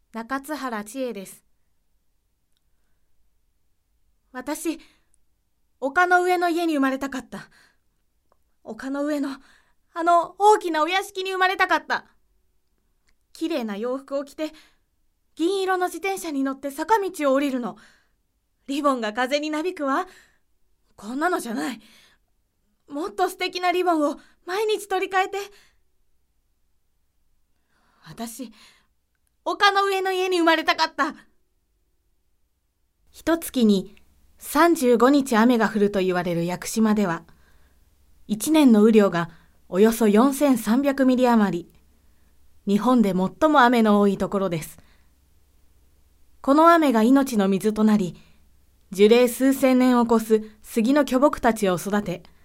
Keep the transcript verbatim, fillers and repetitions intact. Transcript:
中津原千恵です。私、丘の上の家に生まれたかった。丘の上のあの大きなお屋敷に生まれたかった。きれいな洋服を着て、銀色の自転車に乗って坂道を降りるの。リボンが風になびくわ。こんなのじゃない。もっと素敵なリボンを毎日取り替えて。私、丘の上の家に生まれたかった。一月にさんじゅうごにち雨が降ると言われる屋久島では、一年の雨量がおよそよんせんさんびゃくミリ余り、日本で最も雨の多いところです。この雨が命の水となり、樹齢数千年を超す杉の巨木たちを育て、